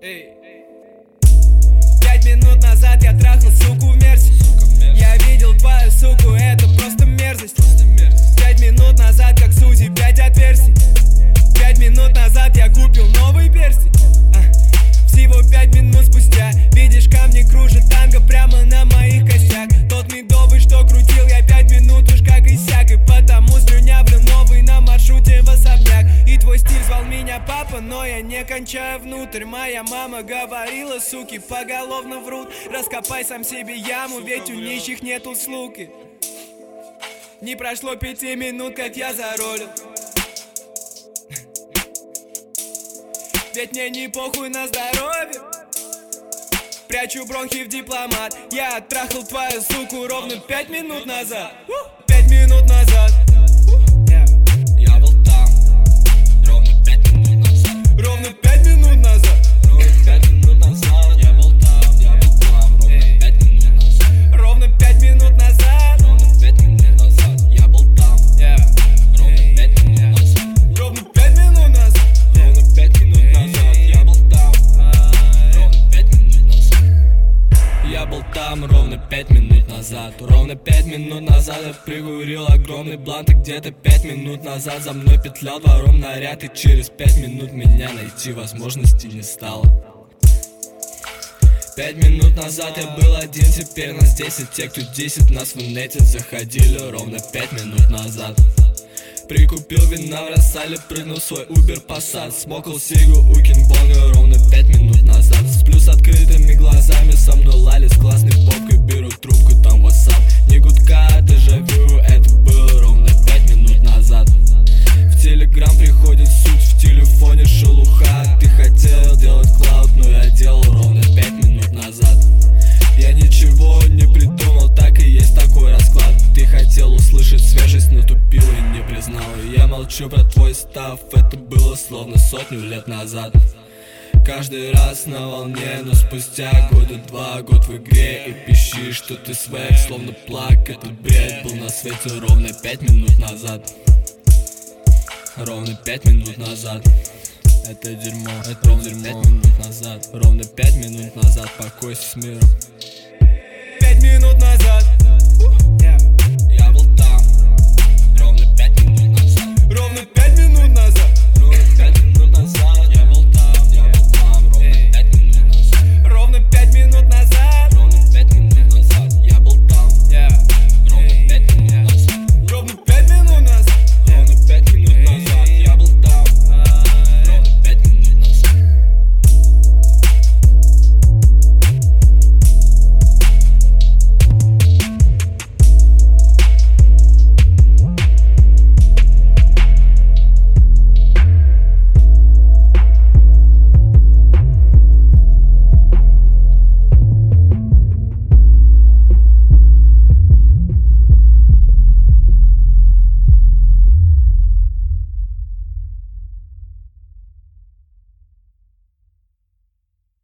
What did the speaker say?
5 минут назад я трахал суку в мерсе. Я видел твою суку, это просто мерзость. 5 минут назад, как Сузи, 5 отверстий. 5 минут назад я купил новый перстень. Всего 5 минут спустя видишь, камни кружат танго прямо на моих костях. Тот медовый, что крутил я 5 минут уж как иссяк. И потому слюнявлю новый на маршруте в особняк. И твой стиль звал меня папа, но я не кончаю внутрь. Моя мама говорила, суки поголовно врут. Раскопай сам себе яму, ведь у нищих нет услуг. Не прошло 5 минут, как я заролил. Ведь мне не похуй на здоровье. Прячу бронхи в дипломат. Я оттрахал твою суку ровно 5 минут назад. 5 минут назад. Я был там ровно 5 минут назад. Ровно 5 минут назад. Ровно 5 минут назад. Я был там ровно 5 минут назад. Ровно 5 минут назад. Ровно 5 минут назад. Я был там ровно 5 минут назад. Ровно 5 минут назад. Ровно 5 минут назад. Я был там ровно 5 минут назад. Я был там ровно 5 минут назад. Ровно 5 минут назад я прикурил огромный блант. И где-то 5 минут назад за мной петлял двором наряд. И через 5 минут меня найти возможности не стало. 5 минут назад я был один, теперь нас 10. Те, кто 10 нас в инете заходили ровно 5 минут назад. Прикупил вина в Рассале, прыгнул в свой Uber Passat. Смокал сигу у Кингбонга ровно 5 минут назад. Сплю с открытыми глазами, со мной лали с классной попкой. Беру трубку, там WhatsApp. Не гудка, дежавю, это было ровно 5 минут назад. В Telegram приходит суть, в телефоне шелуха. Ты хотел делать клауд, но я делал ровно 5 минут назад. Я ничего не придумал, так и есть такой расклад. Ты хотел услышать свежесть, но тупил и не признал. Я молчу про твой став, это было словно сотню лет назад. Каждый раз на волне, но спустя года два, год в игре. И пищишь, что ты свек, словно плак. Этот бред был на свете ровно 5 минут назад. Ровно 5 минут назад. Это дерьмо, это ровно 5 минут назад. Ровно 5 минут назад, покойся с миром.